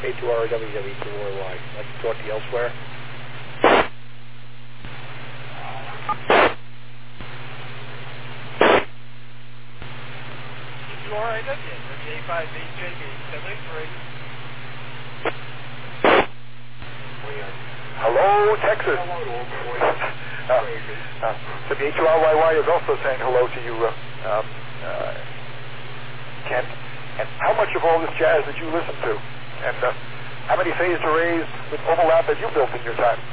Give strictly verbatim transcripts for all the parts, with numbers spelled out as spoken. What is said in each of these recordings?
A two R W W two R Y. I'd like to talk to you elsewhere. A two R W W A five B J B seven eight three. Hello, Texas. Hello to all boys. Uh, uh, so the H U R Y Y is also saying hello to you, uh, um, uh, Kent. And how much of all this jazz did you listen to? And uh, how many phased arrays with overlap have you built in your time?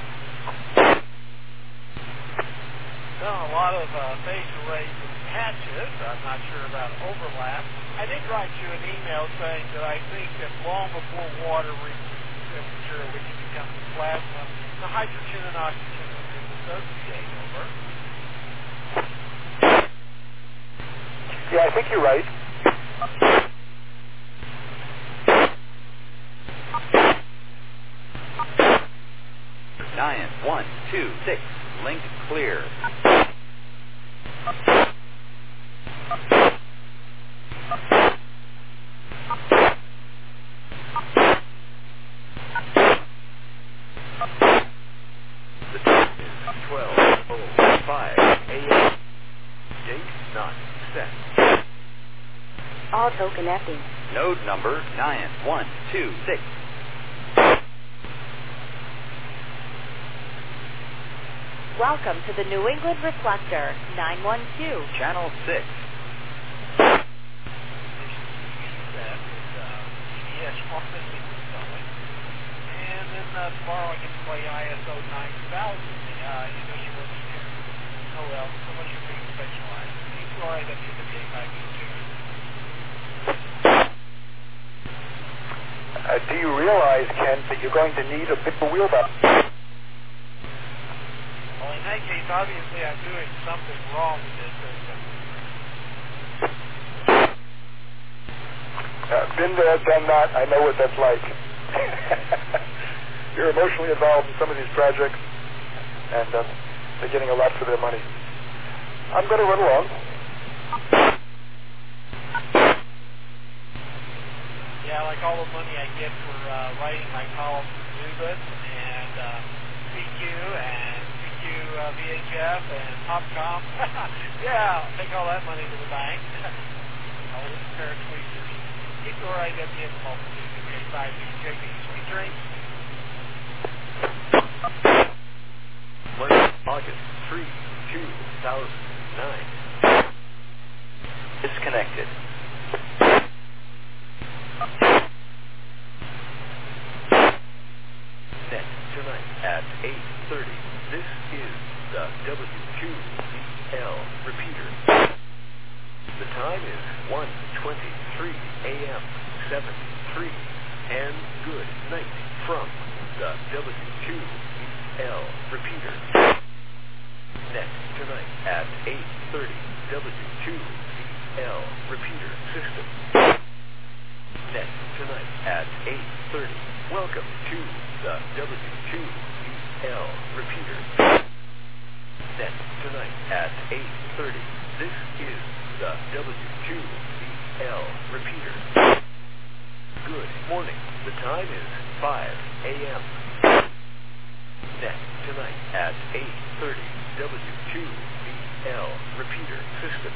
Done a lot of uh, phased arrays and patches. I'm not sure about overlap. I did write you an email saying that I think that long before water reaches temperature, which becomes plasma, the hydrogen and oxygen will dissociate over. Yeah, I think you're right. Nine, one, two, six. Link clear. The time is twelve oh five a.m. Date not set. Auto connecting. Node number nine one two six. Welcome to the New England Reflector, nine one two. Channel six. And then uh, tomorrow I get to play I S O nine thousand. Uh, you know you work here. Oh well, so much for being specialized. A two R W W A five B J. Uh, do you realize, Kent, that you're going to need a bigger wheelbarrow? Well, in that case, obviously I'm doing something wrong with this system. Uh, been there, done that. I know what that's like. You're emotionally involved in some of these projects, and uh, they're getting a lot for their money. I'm going to run along. Yeah, like all the money I get for uh, writing my columns for Zubit and uh, C Q and C Q uh, V H F and Popcom. Yeah, I'll take all that money to the bank. All this pair of tweezers. Keep your I W M multitude of J five B J B. Sweet dreams. August three, two thousand nine. Disconnected. Net tonight at eight thirty. This is the W two B L repeater. The time is one twenty-three a.m. seven three. And good night from the W two B L repeater. Net tonight at eight thirty. W two B L repeater system. Net tonight at eight thirty. Welcome to the W two B L repeater. Net tonight at eight thirty. This is the W two B L repeater. Good morning. The time is five a.m. Net tonight at eight thirty. W two B L repeater system.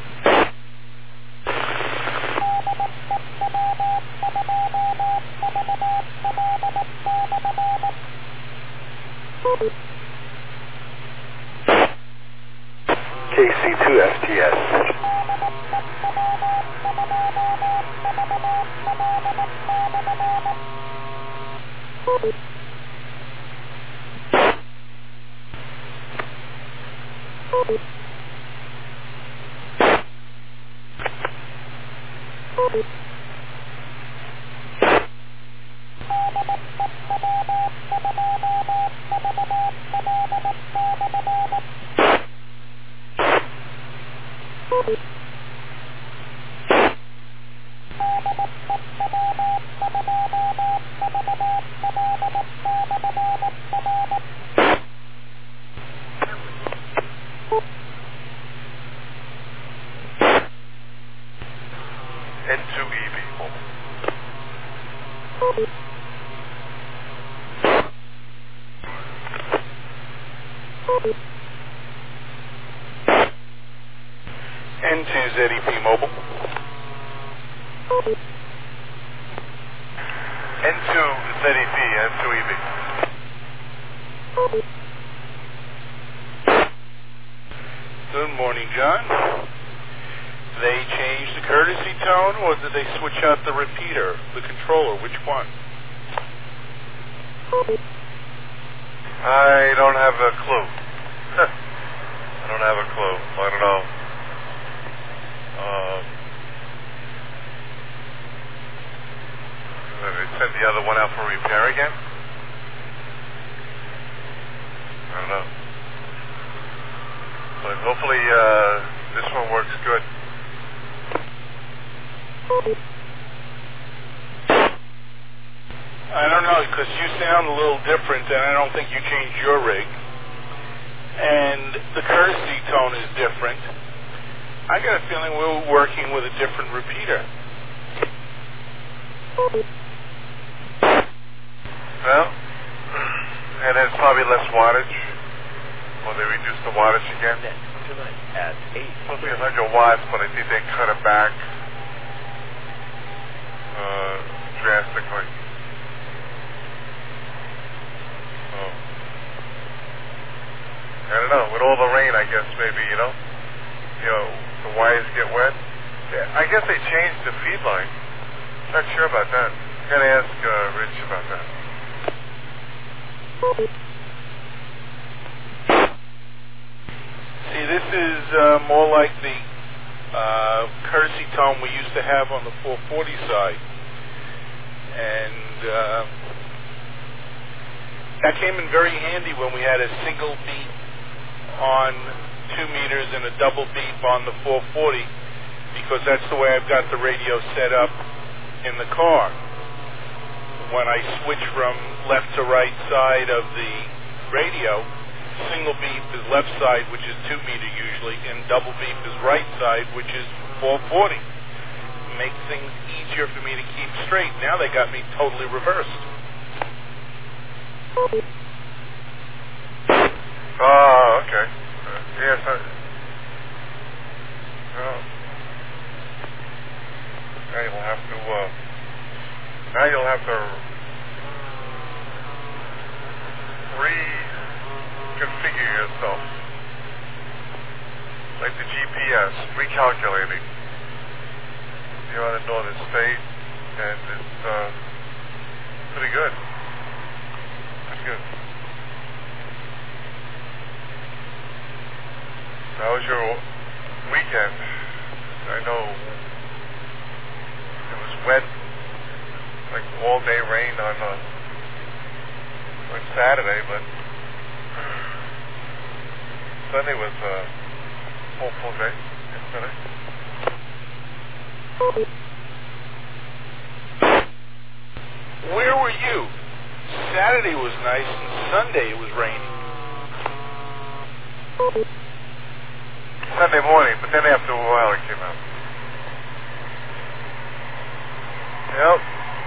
K C two S T S. N two E people. N two Z E P Mobile. N two Z E P, N two E B. Good morning, John. Did they change the courtesy tone, or did they switch out the repeater, the controller? Which one? I don't have a clue. I don't have a clue. I don't know. Um, they sent the other one out for repair again? I don't know. But hopefully uh, this one works good. I don't know, because you sound a little different, and I don't think you changed your rig. And the courtesy tone is different. I got a feeling we're working with a different repeater. Well, and it's probably less wattage. Or they reduced the wattage again. Tonight at eight. Supposed to be one hundred watts, but I think they cut it back uh, drastically. So, I don't know. With all the rain, I guess maybe, you know, you know, the wires get wet. Yeah, I guess they changed the feed line. Not sure about that. I'm gonna ask uh, Rich about that. See, this is uh, more like the uh, courtesy tone we used to have on the four forty side. And uh, that came in very handy when we had a single beep on two meters and a double beep on the four forty, because that's the way I've got the radio set up in the car. When I switch from left to right side of the radio, single beep is left side, which is two meter usually, and double beep is right side, which is four forty. Makes things easier for me to keep straight. Now they got me totally reversed. Oh, okay. Uh, yes, I... Well, now you'll have to, uh... Now you'll have to... reconfigure yourself. Like the G P S, recalculating. You're on the northern state, and it's, uh... pretty good. Pretty good. How was your weekend? I know it was wet, like all day rain on uh, on Saturday, but Sunday was a uh, full full day yesterday. Where were you? Saturday was nice, and Sunday it was raining. Sunday morning, but then after a while it came out. Yep.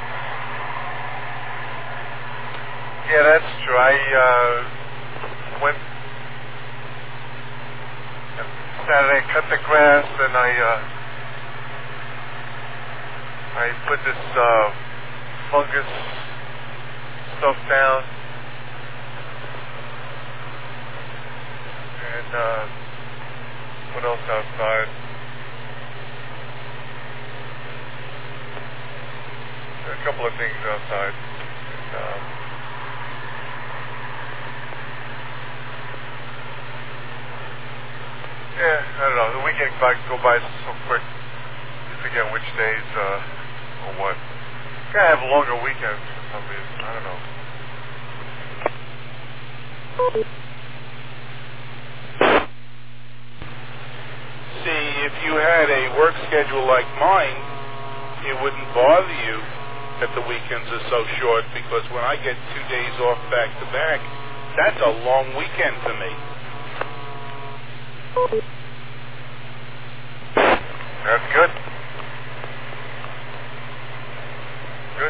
Yeah, that's true. I uh, went Saturday, cut the grass, and I uh, I put this uh, fungus stuff down, and uh, what else outside? A couple of things outside. And, um, yeah, I don't know. The weekend might go by so quick. You forget which days uh, or what. Gotta have longer weekends for some reason. I don't know. See, if you had a work schedule like mine, it wouldn't bother you that the weekends are so short, because when I get two days off back to back, that's a long weekend to me. That's good. Good.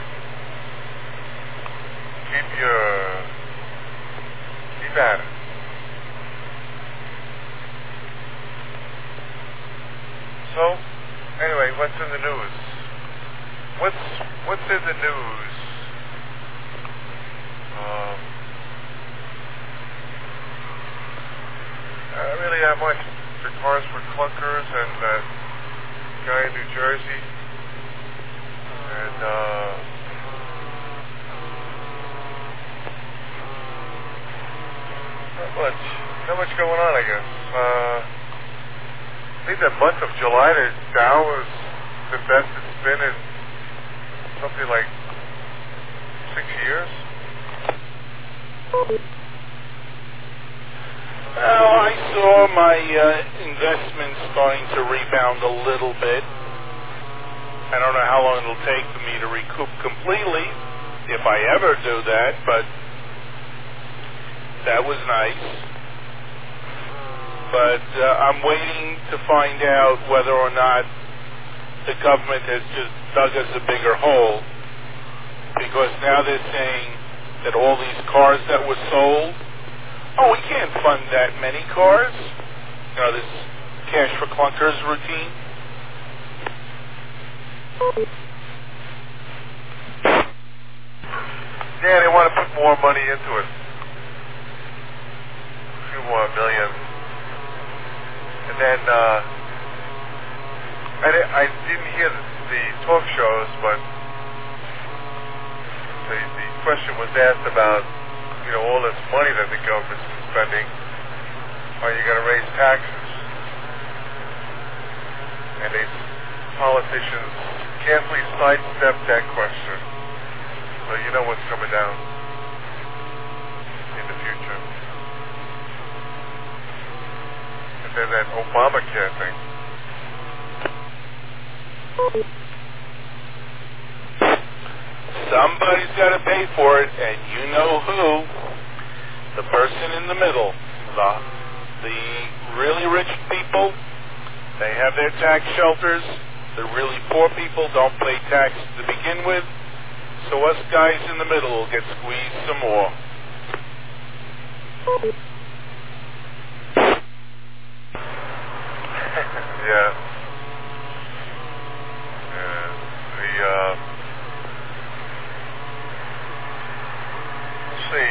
Keep your... keep at it. what's in the news? What's what's in the news? Um, uh, really not much. The cars for clunkers and that guy in New Jersey, and uh, not much. Not much going on, I guess. Uh, I think that month of July, the Dow was the best it's been in something like six years. Well, I saw my uh, investments starting to rebound a little bit. I don't know how long it'll take for me to recoup completely, if I ever do that, but that was nice. But uh, I'm waiting to find out whether or not the government has just dug us a bigger hole, because now they're saying that all these cars that were sold, oh, we can't fund that many cars. You know, this cash for clunkers routine. Yeah, they want to put more money into it. A few more million. And then, uh, I, di- I didn't hear the, the talk shows, but the, the question was asked about, you know, all this money that the government's spending. Are you going to raise taxes? And they, politicians carefully sidestepped that question. So you know what's coming down in the future. And then that Obamacare thing. Somebody's got to pay for it, and you know who. The person in the middle. The, the really rich people, they have their tax shelters. The really poor people don't pay taxes to begin with. So us guys in the middle will get squeezed some more. Yeah. Yeah. The, uh, let's see.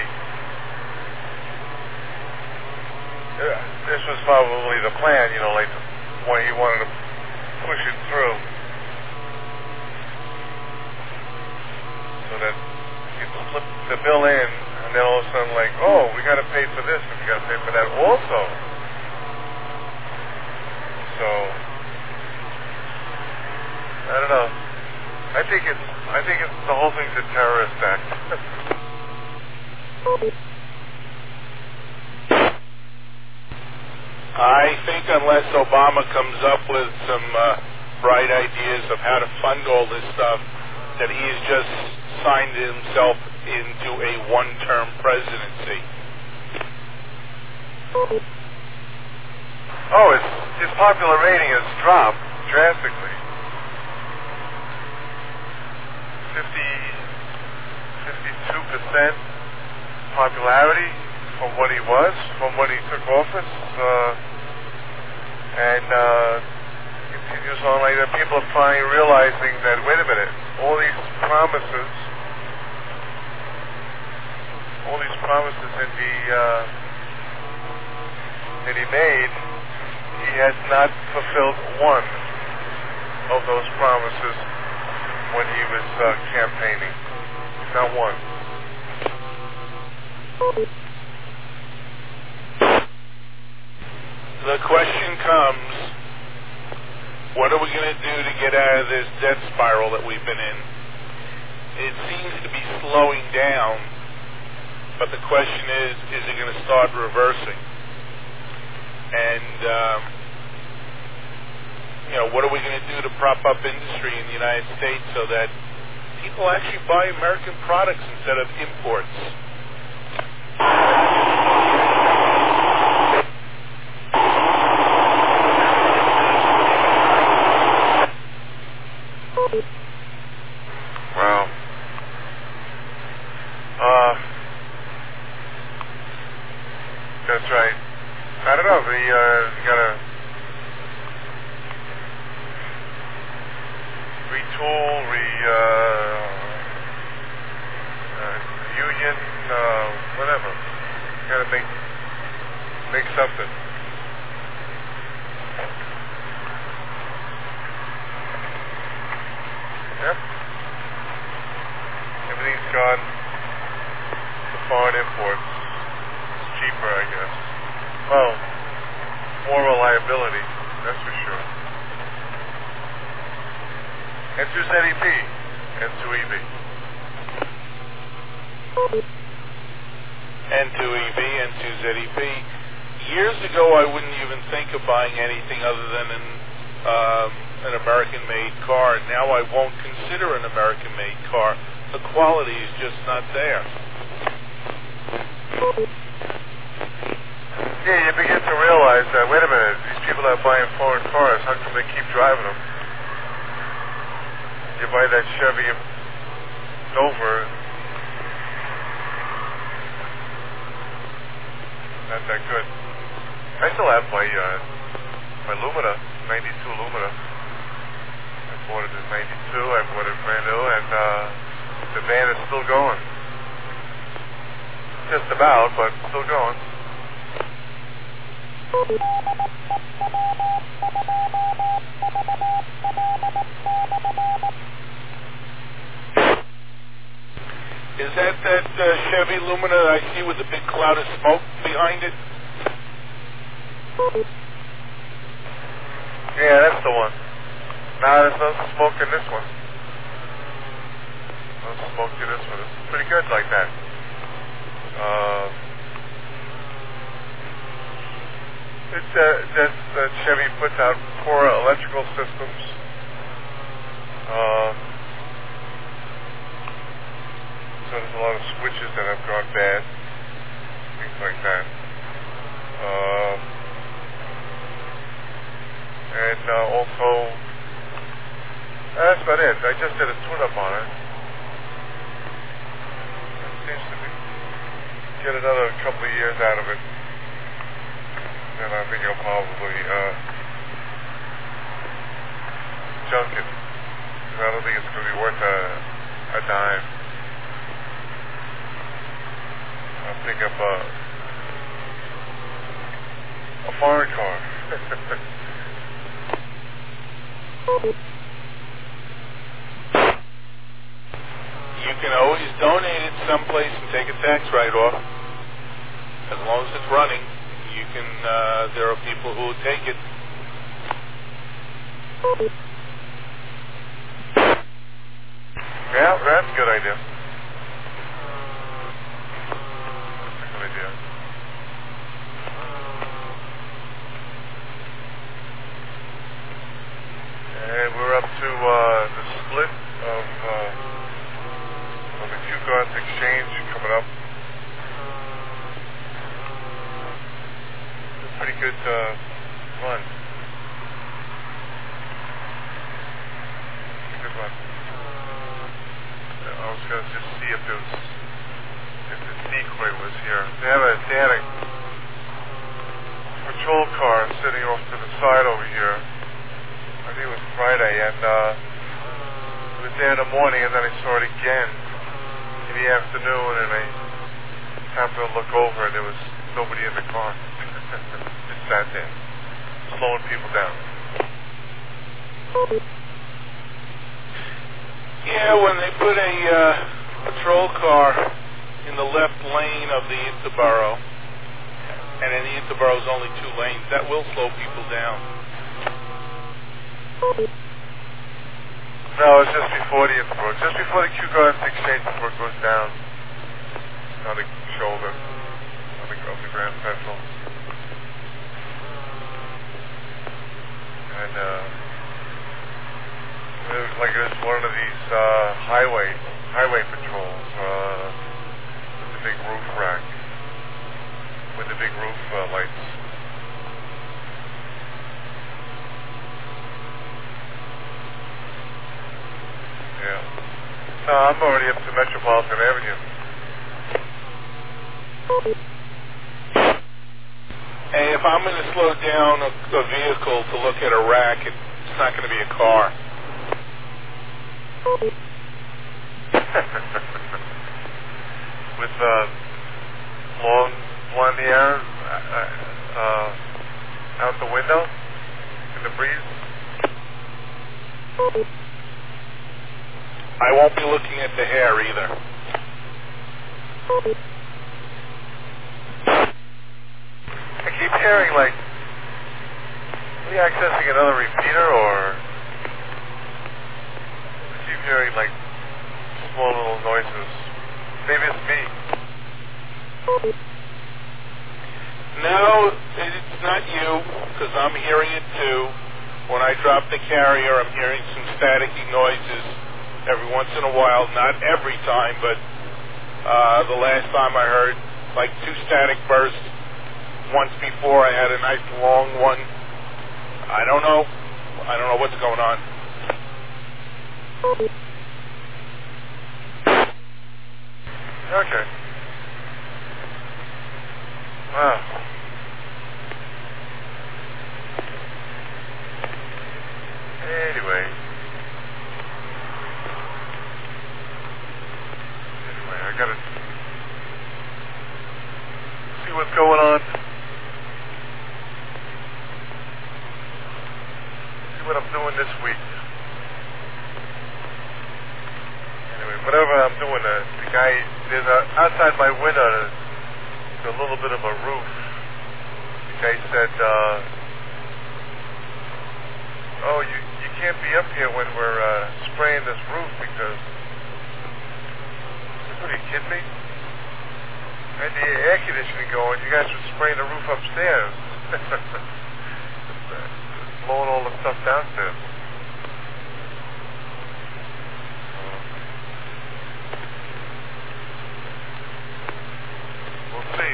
Yeah, this was probably the plan, you know, like the way he wanted to push it through. So that you slip the bill in, and then all of a sudden, like, oh, we got to pay for this, and we got to pay for that also. So, I don't know. I think it's, I think it's, the whole thing's a terrorist act. I think unless Obama comes up with some uh, bright ideas of how to fund all this stuff, that he has just signed himself into a one-term presidency. Oh, it's, his popular rating has dropped drastically. fifty, fifty-two percent popularity from what he was, from when he took office, uh, and uh, continues on like that. People are finally realizing that, wait a minute, all these promises, all these promises that he, uh, that he made, he has not fulfilled one of those promises when he was uh, campaigning. Not one. The question comes, what are we going to do to get out of this debt spiral that we've been in? It seems to be slowing down, but the question is, is it going to start reversing? And, um, you know, what are we going to do to prop up industry in the United States so that people actually buy American products instead of imports? Wow. Uh, that's right. I don't know. The uh, you gotta retool, re uh, uh, union, uh, whatever. Got to make make something. Yep. Everything's gone to foreign imports. It's cheaper, I guess. Well, more reliability, that's for sure. And two Z E P and two E V. N two E V and two Z E P. Years ago, I wouldn't even think of buying anything other than an, um, an American-made car. Now I won't consider an American-made car. The quality is just not there. Yeah, you begin to realize that, wait a minute, these people that are buying foreign cars, how come they keep driving them? You buy that Chevy Nova, not that good. I still have my uh, my Lumina, ninety-two Lumina. I bought it in ninety-two, I bought it brand new, and uh, the van is still going. Just about, but still going. Is that that uh, Chevy Lumina that I see with the big cloud of smoke behind it? Yeah, that's the one. Nah, there's no smoke in this one. No smoke in this one. It's pretty good like that. Uh, it's uh, that that Chevy puts out poor electrical systems. Um, so there's a lot of switches that have gone bad, things like that. Um, and uh, also, that's about it. I just did a tune-up on it. It seems to be get another couple of years out of it. And I think I'll probably uh, junk it. I don't think it's going to be worth a, a dime. I'll pick up a, a foreign car. You can always donate it someplace and take a tax write-off. As long as it's running, you can. Uh, there are people who will take it. Yeah, that's a good idea. That's a good idea. And we're up to uh, the split of, uh, of the Q-Guns exchange coming up. It's a pretty good uh, run. It's a good run. I was going to just see if it was, if the decoy was here. They have a, they had a patrol car sitting off to the side over here. I think it was Friday, and uh, it was there in the morning, and then I saw it again in the afternoon, and I happened to look over, and there was nobody in the car. Just sat there, slowing people down. Yeah, when they put a uh, patrol car in the left lane of the Interborough, and in the Interborough is only two lanes, that will slow people down. No, it's just before the Interborough. Just before the Q-Guns exchange, before it goes down on the shoulder on the, of the Grand Central. And, uh, it was like it was one of these uh, highway highway patrols uh, with the big roof rack, with the big roof uh, lights. Yeah. No, I'm already up to Metropolitan Avenue. Hey, if I'm going to slow down a, a vehicle to look at a rack, it's not going to be a car. With uh, long blonde hair uh, uh, out the window in the breeze. I won't be looking at the hair either. I keep hearing like, are you accessing another repeater or? I keep hearing like small little noises. Maybe it's me. No, it's not you, because I'm hearing it too. When I drop the carrier, I'm hearing some staticky noises every once in a while. Not every time, but uh, the last time I heard like two static bursts. Once before I had a nice long one. I don't know. I don't know what's going on. Okay. Wow. Anyway. Anyway, I gotta see what's going on. See what I'm doing this week. Anyway, whatever I'm doing, uh, the guy, there's a, outside my window, there's a little bit of a roof. The guy said, uh, oh, you, you can't be up here when we're uh, spraying this roof because, what are you kidding me? I had the air conditioning going, you guys were spraying the roof upstairs. Blowing all the stuff downstairs. We'll see.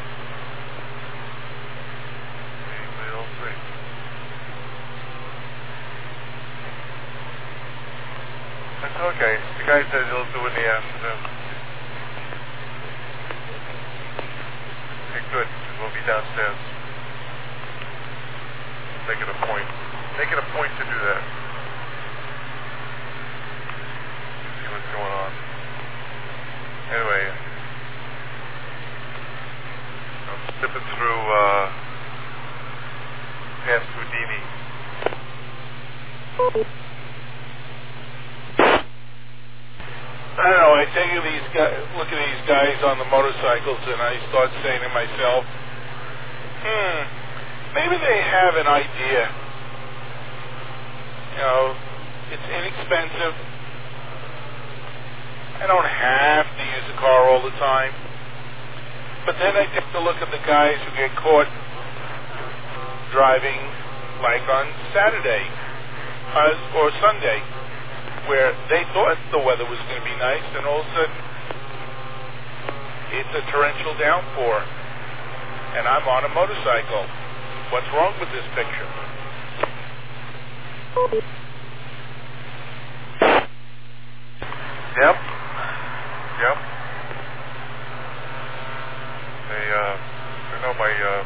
We'll see. That's okay. The guy said he'll do it in the afternoon. Okay, good. We'll be downstairs. Make it a point. Make it a point to do that. See what's going on. Anyway, I'm snipping through uh, past Houdini. I don't know. I take these guys, look at these guys on the motorcycles, and I start saying to myself, hmm, maybe they have an idea. You know, it's inexpensive. I don't have to use a car all the time. But then I take a look at the guys who get caught driving like on Saturday uh, or Sunday, where they thought the weather was going to be nice, and all of a sudden it's a torrential downpour, and I'm on a motorcycle. What's wrong with this picture? Yep. Yep. They, uh, I know my, uh,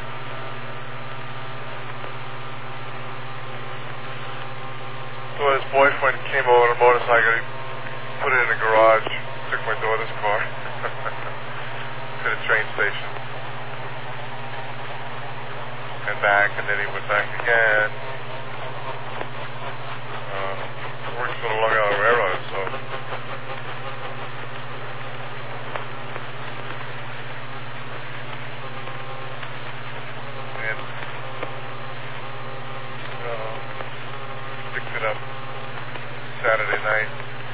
daughter's boyfriend came over on a motorcycle. He put it in the garage, took my daughter's car to the train station and back, and then he went back again. Uh, works for the Long Island Railroad, so. And, uh, picked it up Saturday night.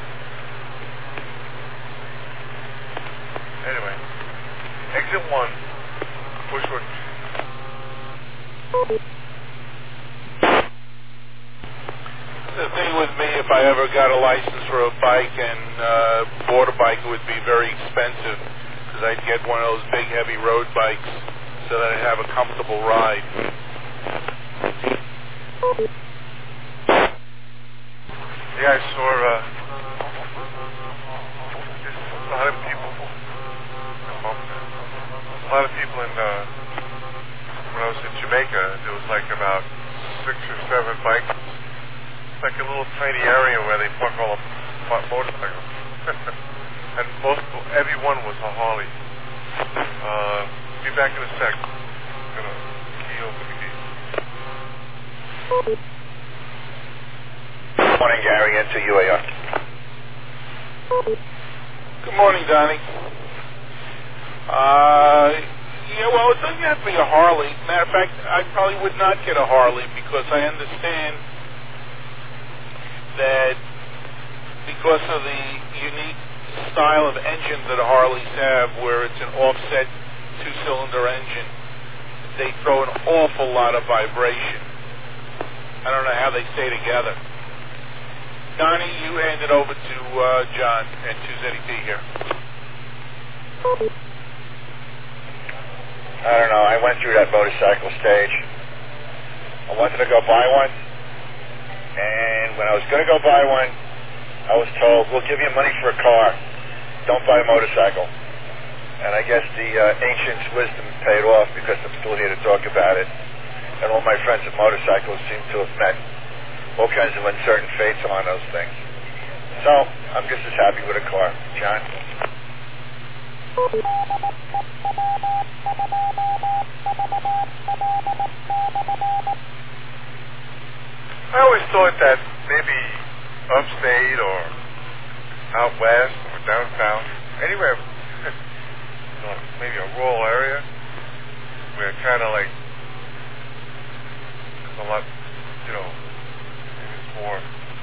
Anyway, exit one, Bushwick. The thing with me, if I ever got a license for a bike and uh, bought a bike, it would be very expensive because I'd get one of those big, heavy road bikes so that I'd have a comfortable ride. Yeah, I saw uh, just a lot of people. A lot of people in, uh, when I was in Jamaica, there was like about six or seven bikes. It's like a little tiny area where they park all the mo- motorcycles. And most, every one was a Harley. Uh, be back in a sec. Gonna key open the gate. Good morning, Gary, into U A R. Good morning, Donnie. Uh, yeah, well, it doesn't have to be a Harley. Matter of fact, I probably would not get a Harley because I understand that because of the unique style of engine that Harleys have, where it's an offset two-cylinder engine, they throw an awful lot of vibration. I don't know how they stay together. Donnie, you hand it over to uh, John and two Z D T here. I don't know. I went through that motorcycle stage. I wanted to go buy one, and when I was going to go buy one, I was told, we'll give you money for a car. Don't buy a motorcycle. And I guess the uh, ancient's wisdom paid off because I'm still here to talk about it. And all my friends with motorcycles seem to have met all kinds of uncertain fates on those things. So, I'm just as happy with a car. John? I always thought that maybe upstate or out west or downtown, anywhere, you know, maybe a rural area, where kind of like there's a lot, you know, maybe it's more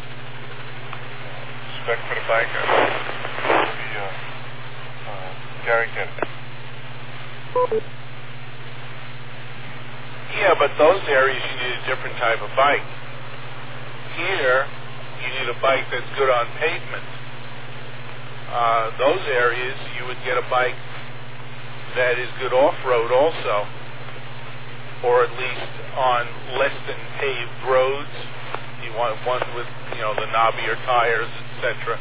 respect for the biker. Maybe uh, uh, Gary can. Yeah, but those areas you need a different type of bike. Here, you need a bike that's good on pavement. Uh, those areas, you would get a bike that is good off-road also, or at least on less than paved roads. You want one with, you know, the knobbier tires, et cetera.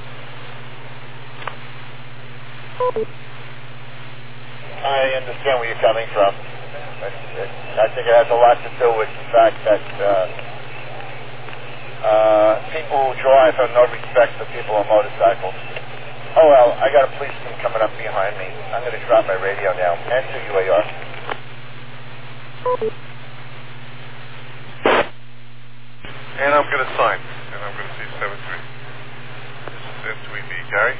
I understand where you're coming from. I think it has a lot to do with the fact that uh, uh, people who drive have no respect for people on motorcycles. Oh well, I got a policeman coming up behind me. I'm going to drop my radio now. Enter U A R. And I'm going to sign. And I'm going to see seven three. This is N two E B. Gary?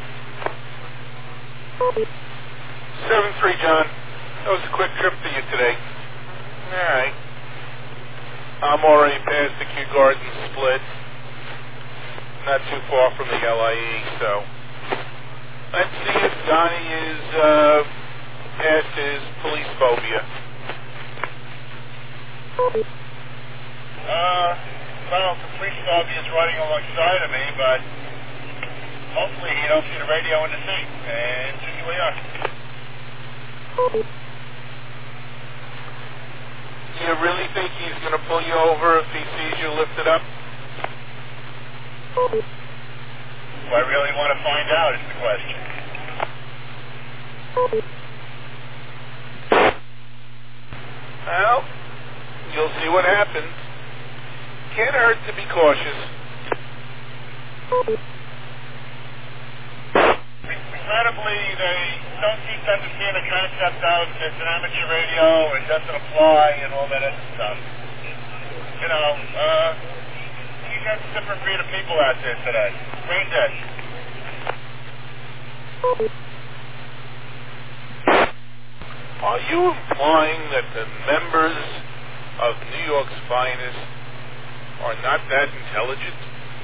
seven three, John. That was a quick trip for you today. All right. I'm already past the Kew Gardens split. Not too far from the L I E, so let's see if Donnie is uh, past his police phobia. Uh, well, the police phobia is riding alongside of me, but hopefully he don't see the radio in the seat. And here we are. You really think he's going to pull you over if he sees you lifted up? Do I really want to find out is the question. Well, you'll see what happens. Can't hurt to be cautious. Regrettably, they don't seem to understand the concept of it's an amateur radio and doesn't apply and all that other stuff. You know, uh, you got a different breed of people out there today. Brain dead. Are you implying that the members of New York's finest are not that intelligent?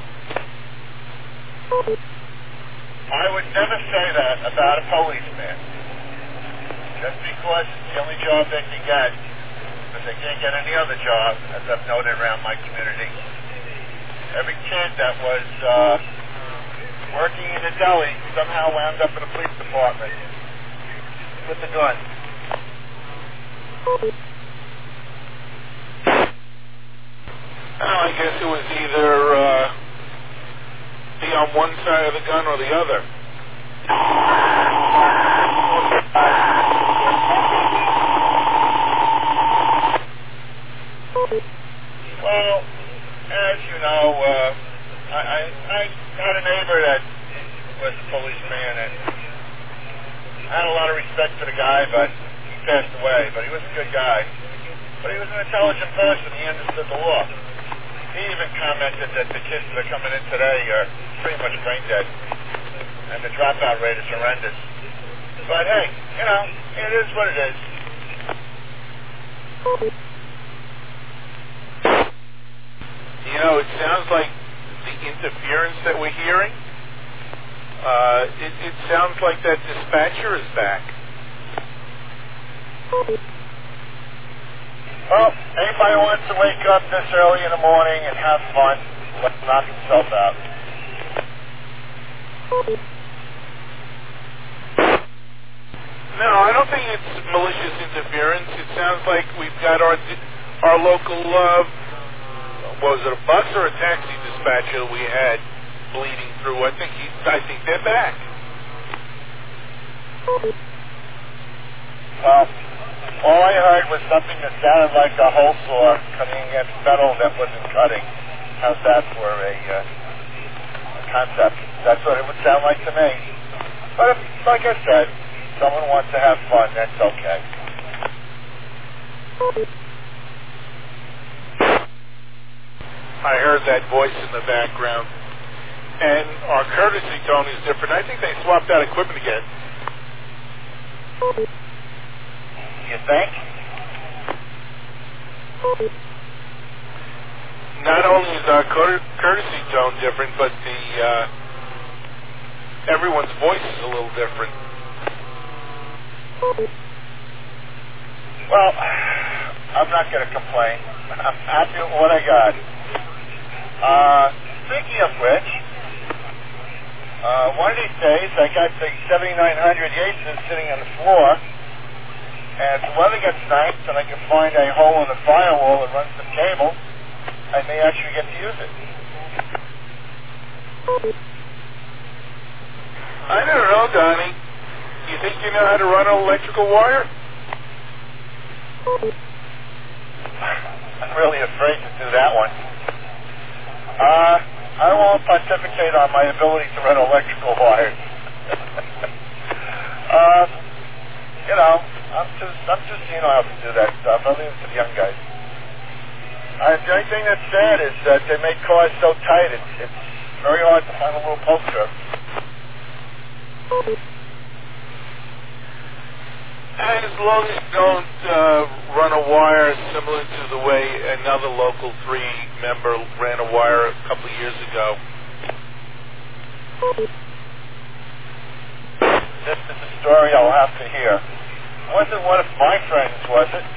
I would never say that about a policeman. Just because it's the only job they can get, but they can't get any other job, as I've noted around my community. Every kid that was uh, working in a deli somehow wound up in the police department with a gun. Well, I guess it was either uh, be on one side of the gun or the other. Well, as you know, uh, I, I, I had a neighbor that I had a lot of respect for the guy, but he passed away. But he was a good guy. But he was an intelligent person. He understood the law. He even commented that the kids that are coming in today are pretty much brain dead, and the dropout rate is horrendous. But hey, you know, it is what it is. You know, it sounds like the interference that we're hearing, uh, it, it sounds like that dispatcher is back. Well, anybody who wants to wake up this early in the morning and have fun, let's knock himself out. No, I don't think it's malicious interference. It sounds like we've got our our local, uh, what was it, a bus or a taxi dispatcher we had bleeding through. I think he, I think they're back. Well, all I heard was something that sounded like a hole saw cutting against metal that wasn't cutting. How's that for a, uh, a concept? That's what it would sound like to me. But if, like I said, someone wants to have fun, that's okay. I heard that voice in the background. And our courtesy tone is different. I think they swapped out equipment again. You think? Not only is our cour- courtesy tone different, but the uh, everyone's voice is a little different. Well, I'm not going to complain. I'm happy with what I got. Uh, speaking of which, uh, one of these days I got the seventy-nine hundred Yates sitting on the floor, and if the weather gets nice and I can find a hole in the firewall and run some cable, I may actually get to use it. I don't know, Donnie. You think you know how to run an electrical wire? I'm really afraid to do that one. Uh, I won't pontificate on my ability to run electrical wires. uh, you know, I'm just, I'm just, you know how to do that stuff. I leave it to the young guys. Uh, the only thing that's sad is that they make cars so tight, it's, it's very hard to find a little poke strip. As long as you don't uh, run a wire similar to the way another local three member ran a wire a couple of years ago. This is a story I'll have to hear. It wasn't one of my friends, was it?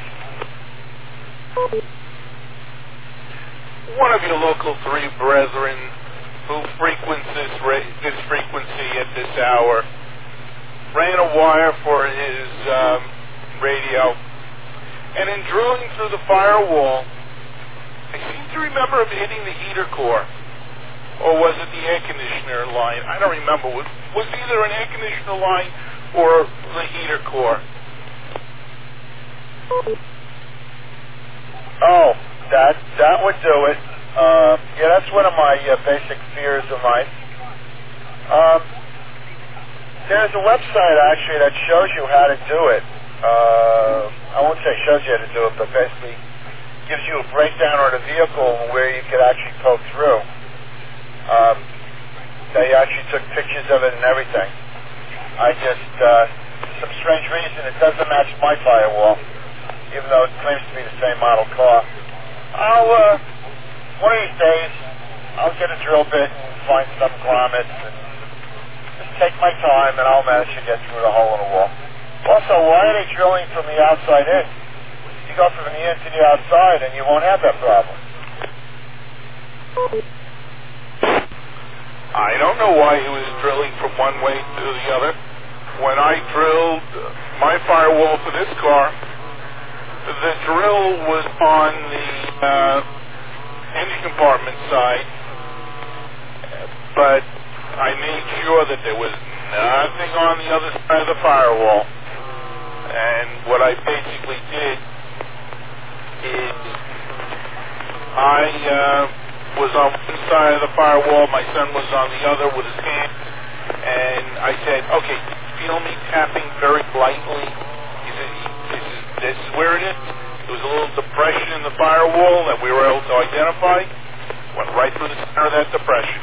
One of your local three brethren who frequents this, ra- this frequency at this hour ran a wire for his um, radio, and in drilling through the firewall, I seem to remember him hitting the heater core, or was it the air conditioner line? I don't remember. Was, was either an air conditioner line or the heater core? Oh, that that would do it. Uh, yeah, that's one of my uh, basic fears of mine. Um, There's a website, actually, that shows you how to do it. Uh, I won't say shows you how to do it, but basically gives you a breakdown on the vehicle where you could actually poke through. Um, they actually took pictures of it and everything. I just, uh, for some strange reason, it doesn't match my firewall, even though it claims to be the same model car. I'll, uh, one of these days, I'll get a drill bit and find some grommets and take my time, and I'll manage to get through the hole in the wall. Also, why are they drilling from the outside in? You go from the in to the outside, and you won't have that problem. I don't know why he was drilling from one way to the other. When I drilled my firewall for this car, the drill was on the uh, engine compartment side, but I made sure that there was nothing on the other side of the firewall. And what I basically did is I uh, was on one side of the firewall, my son was on the other with his hands And I said, okay, feel me tapping very lightly. He said, this is, this is where it is. There was a little depression in the firewall that we were able to identify. Went right through the center of that depression.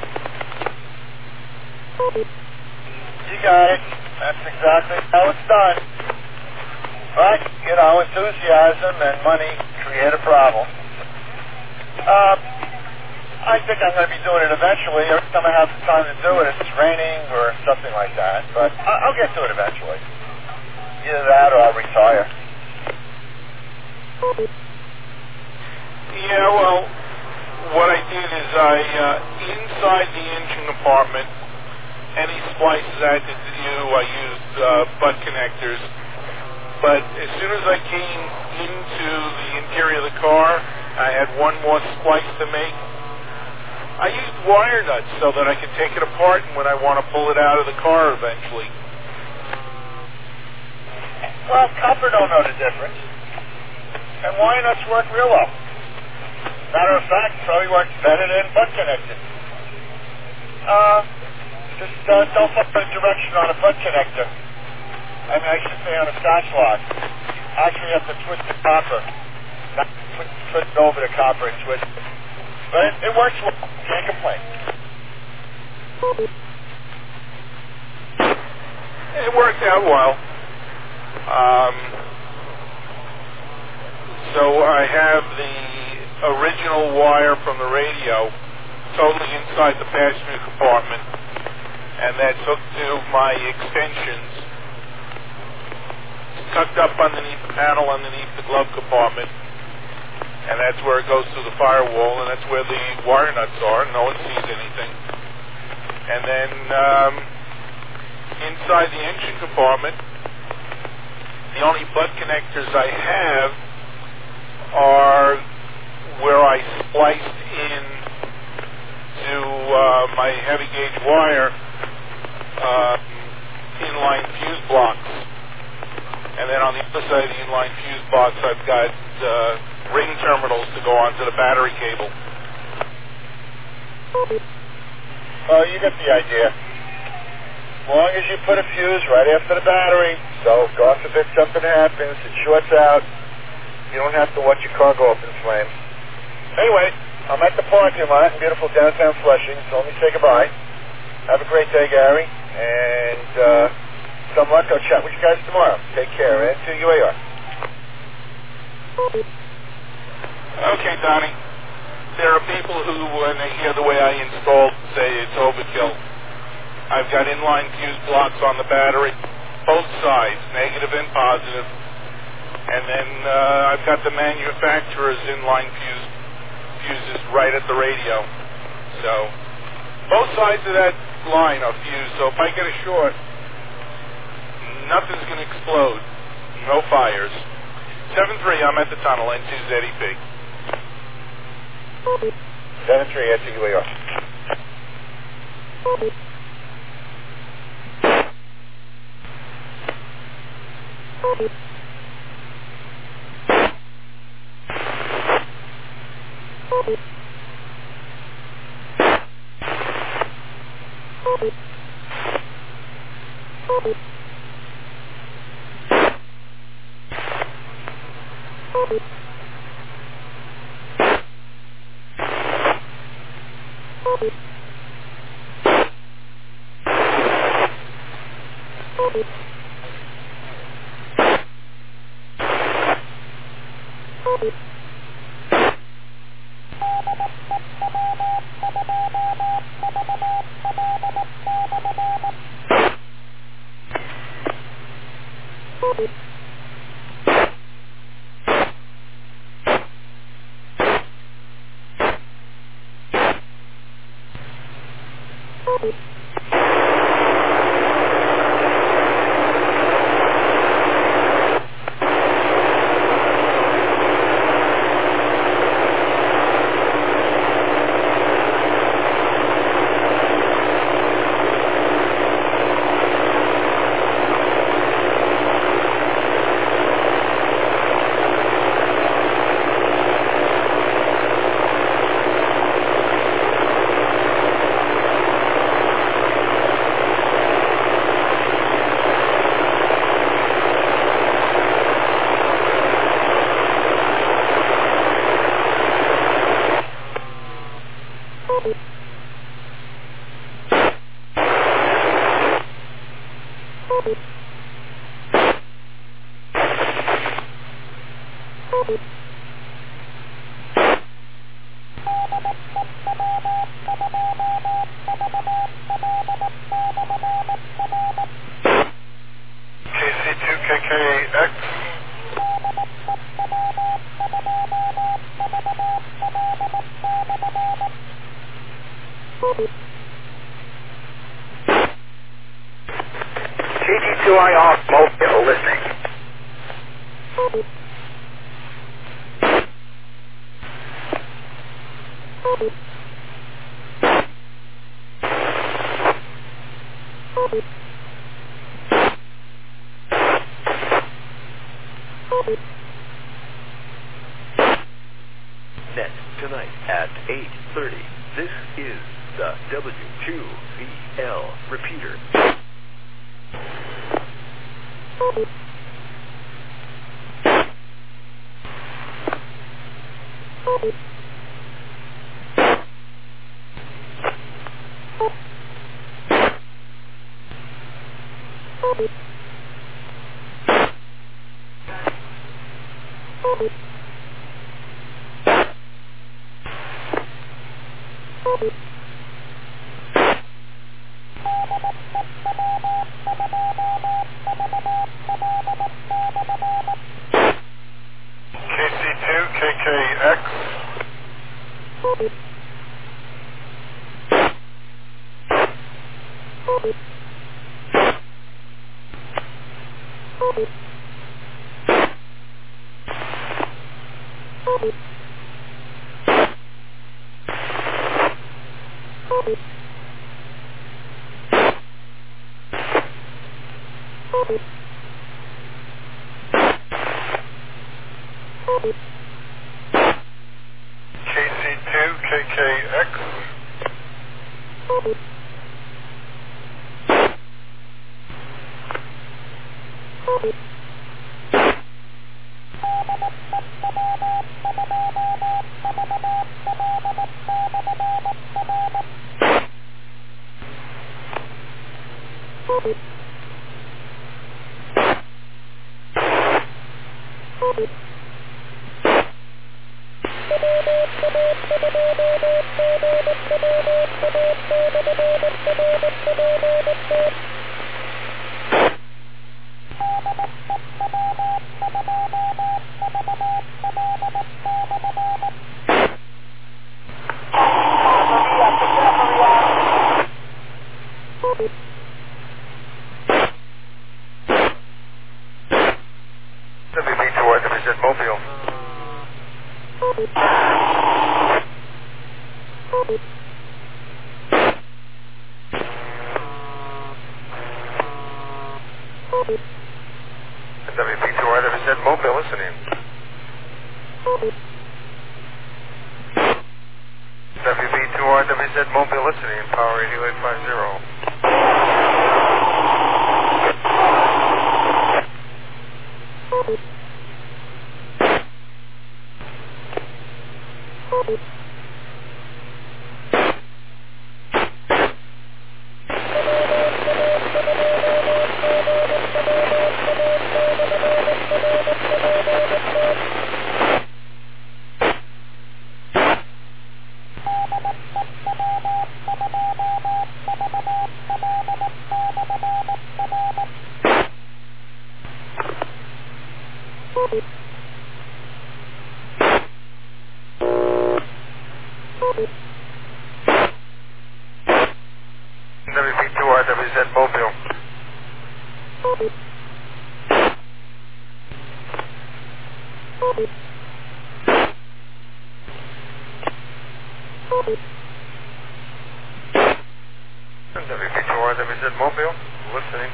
You got it. That's exactly how it's done. But, you know, enthusiasm and money create a problem. Um, I think I'm going to be doing it eventually. Every time I have the time to do it, it's raining or something like that. But I- I'll get to it eventually. Either that or I'll retire. Yeah, well, what I did is I, uh, inside the engine compartment, any splices I had to do, I used uh, butt connectors. But as soon as I came into the interior of the car, I had one more splice to make. I used wire nuts so that I could take it apart and when I want to pull it out of the car eventually. Well, copper don't know the difference. And wire nuts work real well. Matter of fact, probably works better than butt connectors. Uh, just uh, don't fuck the direction on a butt connector. I mean, I should say on a scotch lock. Actually, you have to twist the copper. Not twist, twist it over the copper and twist it. But it, it works well. Can't complain. It worked out well. Um, so I have the original wire from the radio totally inside the passenger compartment, and that's hooked to my extensions, tucked up underneath the panel underneath the glove compartment, and that's where it goes through the firewall, and that's where the wire nuts are. No one sees anything. And then um, inside the engine compartment, the only butt connectors I have are where I spliced in to uh, my heavy gauge wire uh, inline fuse blocks. And then on the other side of the inline fuse box, I've got uh, ring terminals to go onto the battery cable. Well, you get the idea. As long as you put a fuse right after the battery, so God forbid something happens, it shorts out, you don't have to watch your car go up in flames. Anyway, I'm at the parking lot in beautiful downtown Flushing, so let me say goodbye. Have a great day, Gary, and uh, some luck. I'll chat with you guys tomorrow. Take care, and to U A R. Okay, Donnie. There are people who, when they hear the way I installed, say it's overkill. I've got inline fuse blocks on the battery, both sides, negative and positive. And then uh, I've got the manufacturer's inline fuse fuses right at the radio. So both sides of that line are fused. So if I get a short, nothing's going to explode. No fires. seven three, I'm at the tunnel, N two Z E P. seven three at U A R. K C two K K X. K G two I R Mobile listening. Net tonight at eight thirty. This is the W Q V L repeater. K C two K K X. K C two K K X. W B two R W Z Mobile. W B two R W Z Mobile listening. W B two R W Z Mobile listening, power eight eight five zero. W B two R W Z Mobile. W B two R W Z Mobile, listening.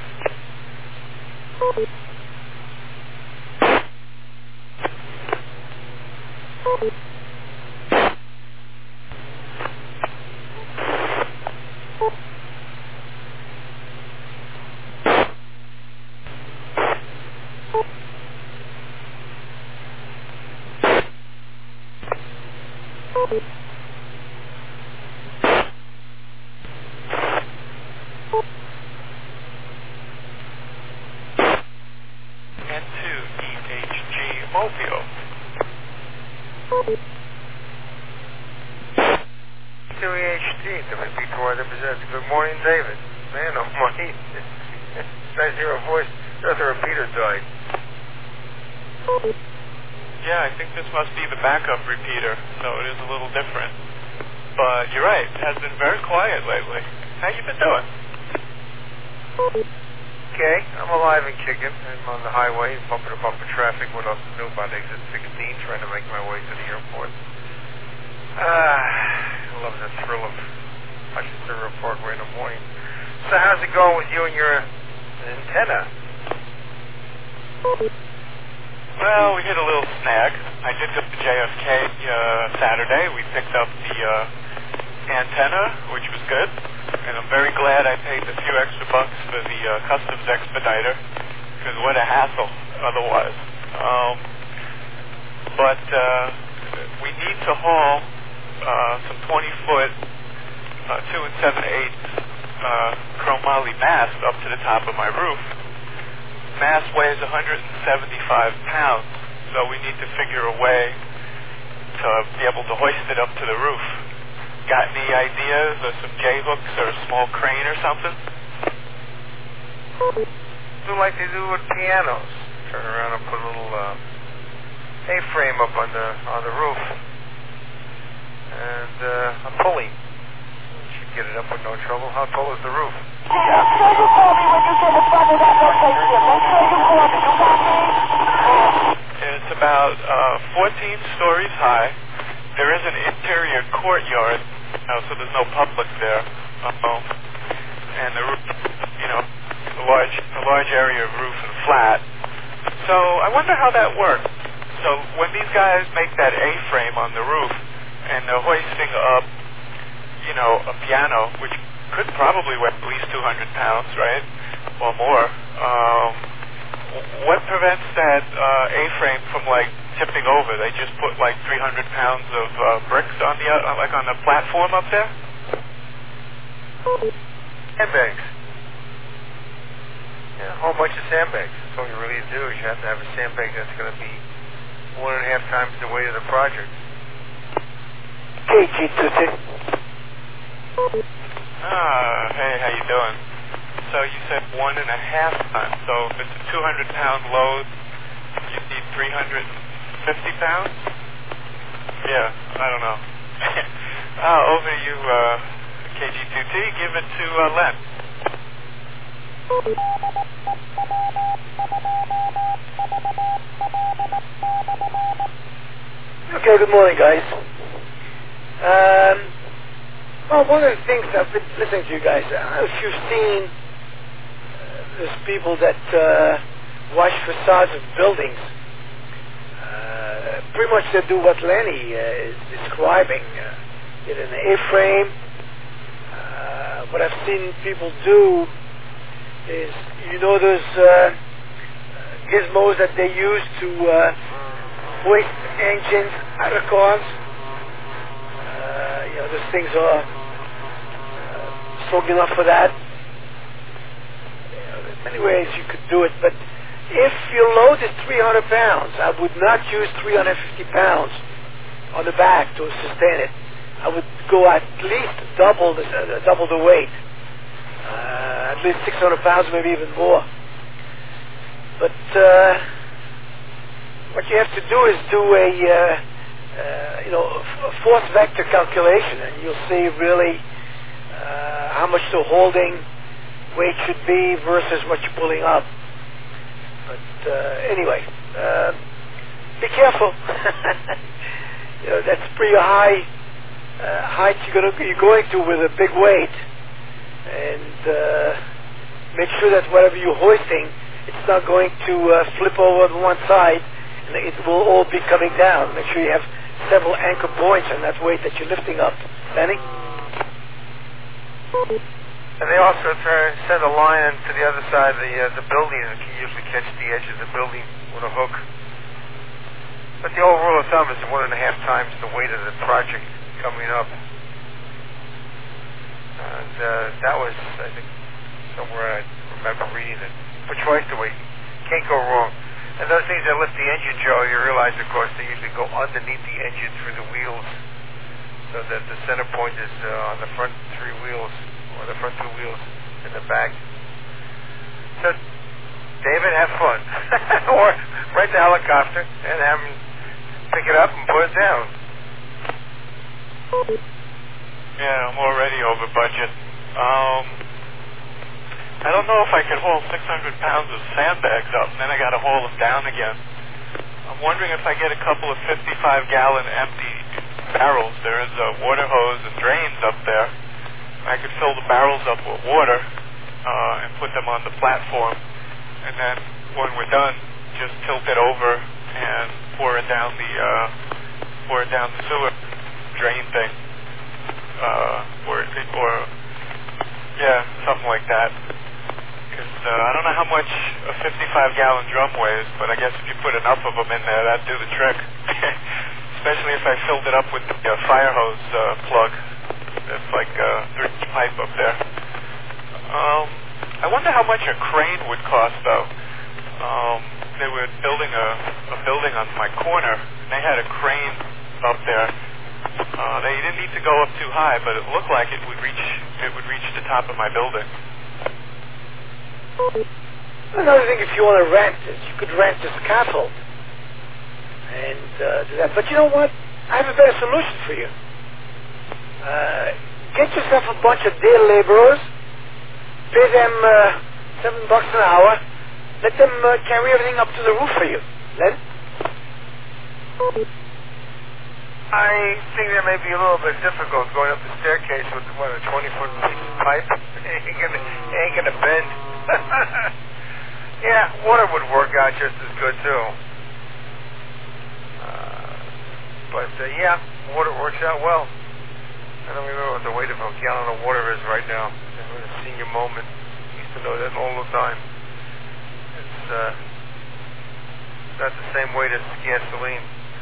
N two E H G Mobile. W H D, W B two R represents. Good morning, David. Man, oh my. Nice to hear a voice. Just the repeater died. Yeah, I think this must be the backup repeater, so it is a little different. But you're right, it has been very quiet lately. How you been doing? Okay, I'm alive and kicking. I'm on the highway, bumper to bumper traffic. What else is new about exit sixteen, trying to make my way to the airport. Ah, I love the thrill of Hutchinson Parkway in the morning. So how's it going with you and your antenna? Well, we hit a little snag. I did go to J F K uh, Saturday. We picked up the uh, antenna, which was good. And I'm very glad I paid the few extra bucks for the uh, customs expediter, because what a hassle otherwise. Um, but uh, we need to haul uh, some twenty-foot, uh, two and seven-eighths uh, chromoly mast up to the top of my roof. Mast weighs one hundred seventy-five pounds, so we need to figure a way to be able to hoist it up to the roof. Got any ideas or some J-hooks or a small crane or something? Do like they do with pianos. Turn around and put a little uh, A-frame up on the on the roof. And uh, a pulley. Should get it up with no trouble. How tall is the roof? Make sure you call me when you get in front of that location. Make sure you call me. You got me? It's about uh, fourteen stories high. There is an interior courtyard, uh, so there's no public there. Uh-oh. And the roof, you know, a large, a large area of roof and flat. So I wonder how that works. So when these guys make that A-frame on the roof and they're hoisting up, you know, a piano, which could probably weigh at least two hundred pounds, right, or more, um, what prevents that uh, A-frame from, like, tipping over? They just put, like, three hundred pounds of uh, bricks on the, uh, like, on the platform up there? Sandbags. Yeah, a whole bunch of sandbags. That's all you really do is you have to have a sandbag that's going to be one and a half times the weight of the project. K G two two. Ah, hey, how you doing? So you said one and a half tons. So if it's a two hundred pound load, you need three hundred fifty pounds? Yeah, I don't know. uh, over to you, uh, K G two T. Give it to uh, Len. Okay, good morning, guys. Um, well, one of the things I've been listening to you guys, I don't know if you've seen uh, there's people that uh, wash facades of buildings. Uh, pretty much they do what Lenny uh, is describing. Uh, get an A-frame. Uh, what I've seen people do is, you know, those uh, gizmos that they use to uh, hoist engines out of cars. Uh, you know, those things are uh, strong enough for that. You know, there's many ways you could do it, but if your load is three hundred pounds, I would not use three hundred fifty pounds on the back to sustain it. I would go at least double the, uh, double the weight. Uh, at least six hundred pounds, maybe even more. But uh, what you have to do is do a, uh, uh, you know, a force vector calculation, and you'll see really uh, how much the holding weight should be versus what you're pulling up. But uh, anyway, uh, be careful. You know, that's pretty high uh, height you're, gonna, you're going to with a big weight, and uh, make sure that whatever you're hoisting, it's not going to uh, flip over on one side, and it will all be coming down. Make sure you have several anchor points on that weight that you're lifting up. Lenny? And they also try to send a line to the other side of the uh, the building, and can usually catch the edge of the building with a hook. But the old rule of thumb is one and a half times the weight of the project coming up. And uh, that was, I think, somewhere I remember reading it. For twice the weight. Can't go wrong. And those things that lift the engine, Joe, you realize, of course, they usually go underneath the engine through the wheels, so that the center point is uh, on the front three wheels, or the front two wheels in the back. So, David, have fun. Or rent the helicopter and have him pick it up and put it down. Yeah, I'm already over budget. Um, I don't know if I could haul six hundred pounds of sandbags up, and then I got to haul them down again. I'm wondering if I get a couple of fifty-five gallon empty barrels. There is a water hose and drains up there. I could fill the barrels up with water uh, and put them on the platform, and then when we're done, just tilt it over and pour it down the uh, pour it down the sewer drain thing, uh, or or yeah, something like that. Because uh, I don't know how much a fifty-five gallon drum weighs, but I guess if you put enough of them in there, that'd do the trick. Especially if I filled it up with the uh, fire hose uh, plug. It's like a three inch pipe up there. Um, I wonder how much a crane would cost, though. Um, they were building a, a building on my corner, and they had a crane up there. Uh, they didn't need to go up too high, but it looked like it would reach it would reach the top of my building. Another thing, if you want to rent it, you could rent a scaffold and uh, do that. But you know what? I have a better solution for you. Uh, get yourself a bunch of day laborers, pay them uh, seven bucks an hour, let them uh, carry everything up to the roof for you. Len? I think that may be a little bit difficult going up the staircase with what, a twenty foot piece of pipe. It ain't gonna, it ain't gonna bend. Yeah, water would work out just as good too. Uh, but uh, yeah, water works out well. I don't remember what the weight of a gallon of water is right now. It was a senior moment. I used to know that all the time. It's uh, not the same weight as gasoline.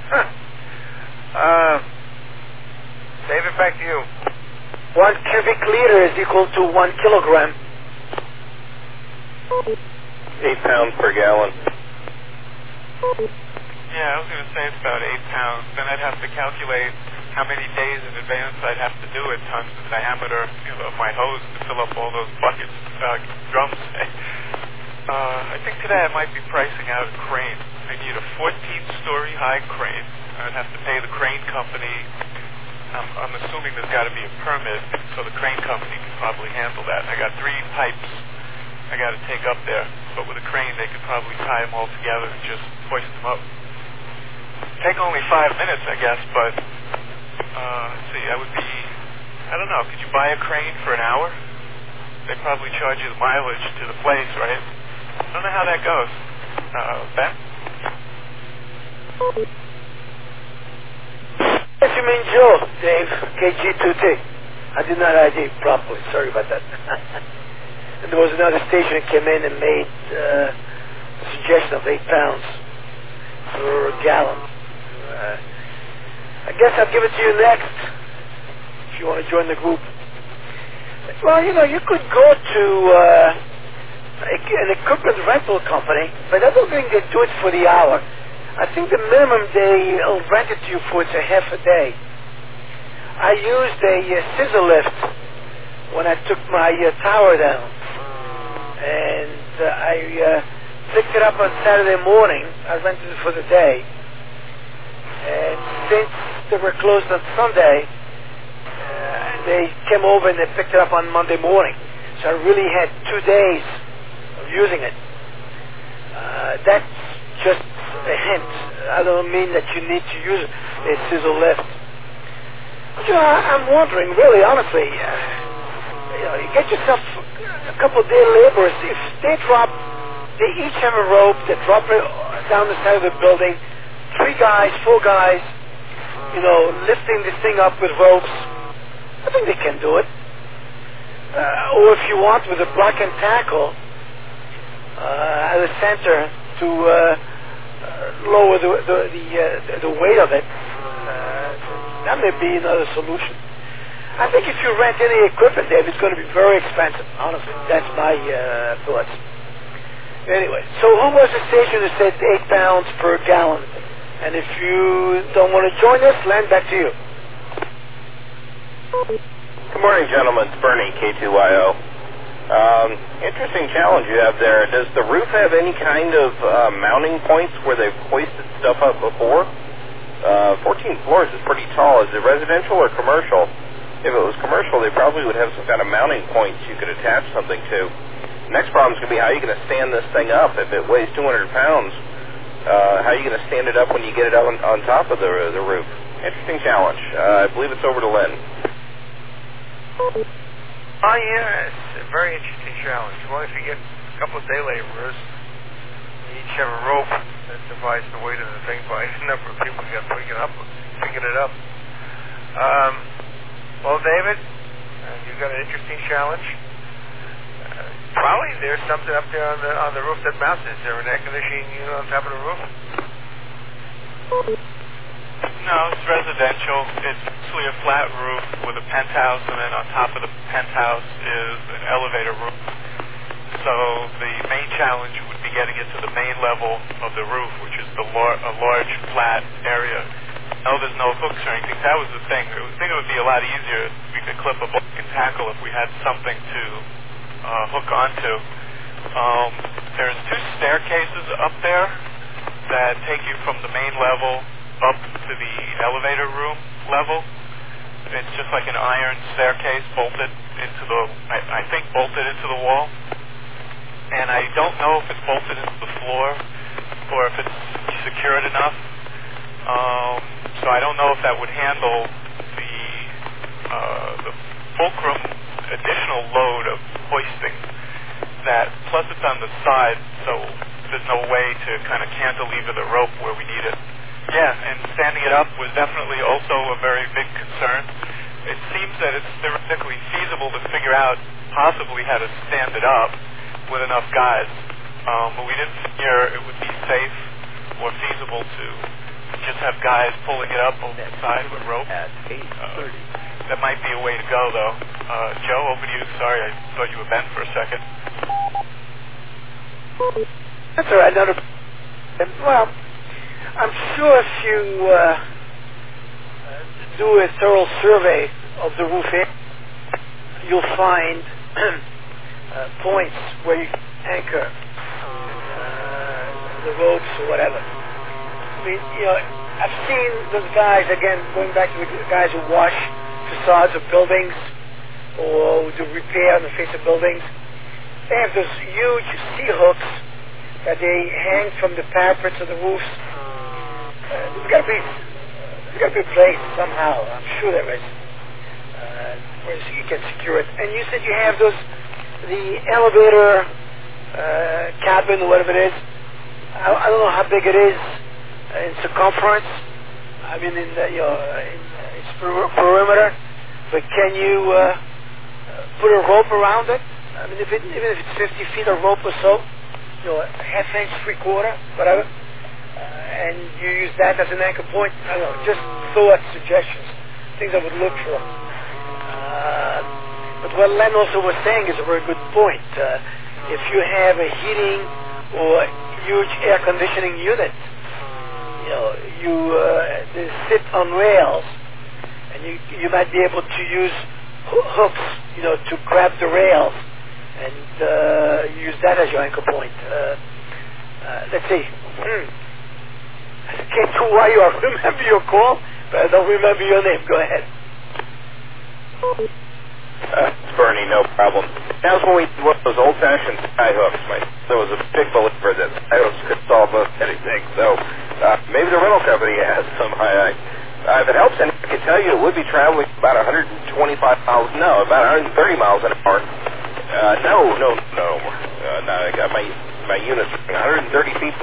uh, David, back to you. One cubic liter is equal to one kilogram. Eight pounds per gallon. Yeah, I was going to say it's about eight pounds. Then I'd have to calculate how many days in advance I'd have to do it times the diameter, you know, of my hose to fill up all those buckets, uh, drums. Uh, I think today I might be pricing out a crane. I need a fourteen story high crane. I'd have to pay the crane company. I'm, I'm assuming there's got to be a permit, so the crane company can probably handle that. I got three pipes I got to take up there, but with a crane they could probably tie them all together and just hoist them up. Take only five minutes, I guess, but uh, let's see, I would be, I don't know, could you buy a crane for an hour? They probably charge you the mileage to the place, right? I don't know how that goes. Uh, Ben? Yes, you mean Joe, Dave, K G two T. I did not I D properly, sorry about that. And there was another station that came in and made uh, a suggestion of eight pounds per gallon. Uh, I guess I'll give it to you next, if you want to join the group. Well, you know, you could go to uh, an equipment rental company, but I don't think they do it for the hour. I think the minimum they'll rent it to you for is a half a day. I used a uh, scissor lift when I took my uh, tower down. And uh, I uh, picked it up on Saturday morning. I rented it for the day. And since they were closed on Sunday, uh, they came over and they picked it up on Monday morning. So I really had two days of using it. Uh, that's just a hint. I don't mean that you need to use a scissor lift. But, you know, I, I'm wondering, really, honestly, uh, you know, you get yourself a couple of day laborers. If they drop, they each have a rope, they drop it down the side of the building, three guys, four guys, you know, lifting this thing up with ropes. I think they can do it. Uh, or if you want, with a block and tackle uh, at the center to uh, uh, lower the the the, uh, the weight of it, uh, that may be another solution. I think if you rent any equipment, Dave, it's going to be very expensive. Honestly, that's my uh, thoughts. Anyway, so who was the station that said eight pounds per gallon? And if you don't want to join us, Len, back to you. Good morning, gentlemen. It's Bernie, K two Y O. Um, interesting challenge you have there. Does the roof have any kind of uh, mounting points where they've hoisted stuff up before? Uh, fourteen floors is pretty tall. Is it residential or commercial? If it was commercial, they probably would have some kind of mounting points you could attach something to. Next problem is going to be how are you going to stand this thing up if it weighs two hundred pounds? Uh, how are you going to stand it up when you get it on, on top of the, uh, the roof? Interesting challenge. Uh, I believe it's over to Lynn. Oh, yeah, it's a very interesting challenge. Well, if you get a couple of day laborers, you each have a rope that divides the weight of the thing by the number of people you got picking it up, picking it up. Um, well, David, uh, you've got an interesting challenge. Uh, probably there's something up there on the on the roof that mounts it. Is there an air conditioning unit on top of the roof? No, it's residential. It's actually a flat roof with a penthouse, and then on top of the penthouse is an elevator roof. So the main challenge would be getting it to the main level of the roof, which is the lar- a large flat area. No, there's no hooks or anything. That was the thing. I think it would be a lot easier if we could clip a block and tackle if we had something to uh, hook onto. Um, there's two staircases up there that take you from the main level up to the elevator room level. It's just like an iron staircase bolted into the, I, I think bolted into the wall. And I don't know if it's bolted into the floor or if it's secured enough. Um, so I don't know if that would handle the, uh, the fulcrum additional load of hoisting that. Plus it's on the side, so there's no way to kind of cantilever the rope where we need it. Yeah, and standing it up was definitely also a very big concern. It seems that it's theoretically feasible to figure out possibly how to stand it up with enough guys, um, but we didn't figure it would be safe or feasible to just have guys pulling it up over the side with a rope. At eight thirty. Uh, that might be a way to go, though. Uh, Joe, over to you. Sorry, I thought you were Ben for a second. That's all right. Another, well, I'm sure if you uh, do a thorough survey of the roof area, you'll find uh, points where you anchor uh, the ropes or whatever. I mean, you know, I've seen those guys, again, going back to the guys who wash facades of buildings or do repair on the face of buildings. They have those huge C-hooks that they hang from the parapets of the roofs. Uh, there's got to be, there's got to be a place somehow. I'm sure there is, uh, where you can secure it. And you said you have those, the elevator uh, cabin or whatever it is. I, I don't know how big it is in circumference. I mean, in the, you know, in its per- perimeter. But can you uh, put a rope around it? I mean, if it, even if it's fifty feet of rope or so, you know, a half inch, three quarter, whatever. And you use that as an anchor point. I don't know, just thoughts, suggestions, things I would look for. Uh, but what Len also was saying is a very good point. Uh, if you have a heating or huge air conditioning unit, you know, you uh, they sit on rails, and you you might be able to use ho- hooks, you know, to grab the rails and uh, use that as your anchor point. Uh, uh, let's see. Hmm. I can't tell why you are. Remember your call, but I don't remember your name. Go ahead. Uh, it's Bernie, no problem. That was when we did those old-fashioned sky hooks. My, there was a big believer that sky hooks could solve most anything. So uh, maybe the rental company has some. I, I, uh, if it helps, and I can tell you, it would be traveling about one hundred twenty-five miles. No, about one hundred thirty miles an hour. Uh, no, no, no. Uh, no, I got my my units one hundred thirty feet